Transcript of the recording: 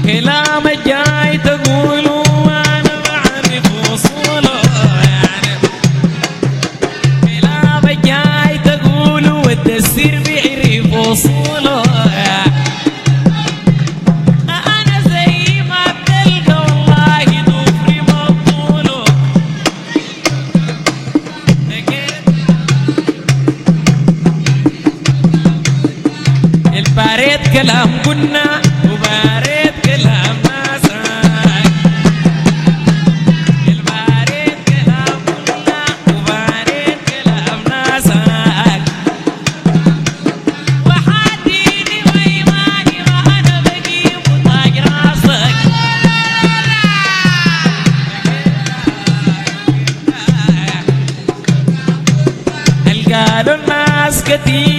كلامك جاي تقوله وانا بعرف وصوله يعني كلامك جاي تقوله والتسير بيعرف وصوله انا زي ما بتلقى والله ضفري مبطوله الباريت كلام قلنا وباريت كلام ناسك الباريت كلام قلنا وباريت كلام ناسك وحاديني وإيماني ما أنا بجيب وطاج راسك قالوا الناس كتير